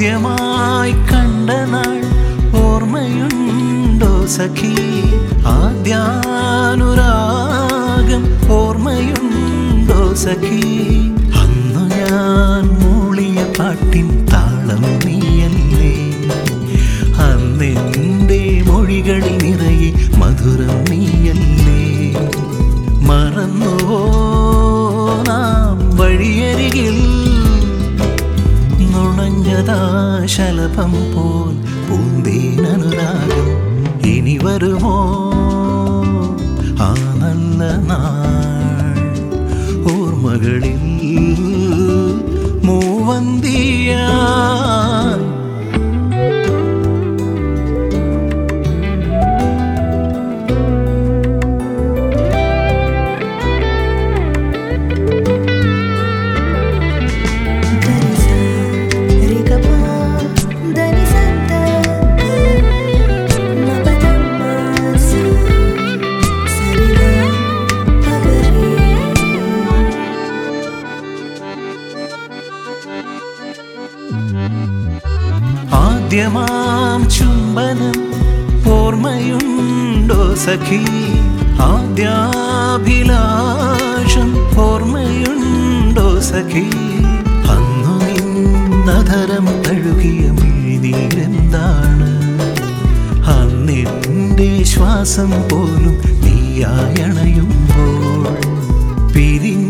ആദ്യമായി കണ്ട നാൾ ഓർമ്മയുണ്ടോ സഖി? ആദ്യാനുരാഗം ഓർമ്മയുണ്ടോ സഖി? അന്നു ഞാൻ മൂളിയ പാട്ടിൻ താളം നീയല്ലേ? അന്നെൻ്റെ മൊഴികളിൽ നിറയെ മധുരം നീയല്ലേ? മറന്നുവോ നാം വഴിയരികിൽ നുണഞ്ഞതാ ശലഭം പോൽ പൂന്തേനനുരാഗം? ഇനി വരുമോ ആ നല്ല നാൾ? ഓർമ്മകളിൽ മൂവന്തിയായി ആദ്യമാം ചുംബനം ഓർമ്മയുണ്ടോ സഖി? ആദ്യാഭിലാഷം ഓർമ്മയുണ്ടോ സഖി? അന്നു നിന്നധരം തഴുകിയ മിഴിനീരെന്താണ്? അന്നെൻ്റെ ശ്വാസം പോലും നീയായണയുമ്പോൾ പിരിഞ്ഞ